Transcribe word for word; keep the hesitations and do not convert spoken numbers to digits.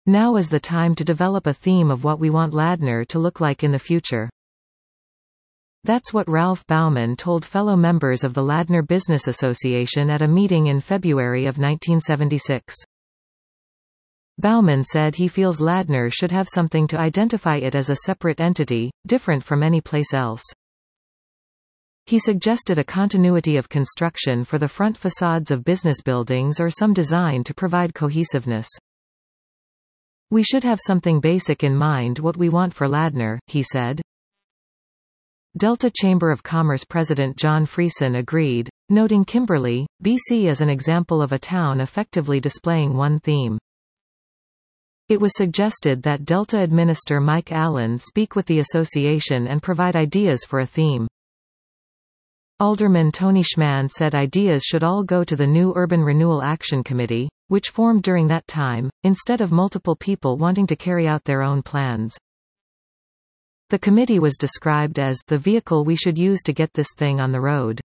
Now is the time to develop a theme of what we want Ladner to look like in the future. That's what Ralph Bauman told fellow members of the Ladner Business Association at a meeting in February of nineteen seventy-six. Bauman said he feels Ladner should have something to identify it as a separate entity, different from any place else. He suggested a continuity of construction for the front facades of business buildings or some design to provide cohesiveness. We should have something basic in mind what we want for Ladner, he said. Delta Chamber of Commerce President John Friesen agreed, noting Kimberley, B C as an example of a town effectively displaying one theme. It was suggested that Delta Administrator Mike Allen speak with the association and provide ideas for a theme. Alderman Tony Schmann said ideas should all go to the new Urban Renewal Action Committee, which formed during that time, instead of multiple people wanting to carry out their own plans. The committee was described as the vehicle we should use to get this thing on the road.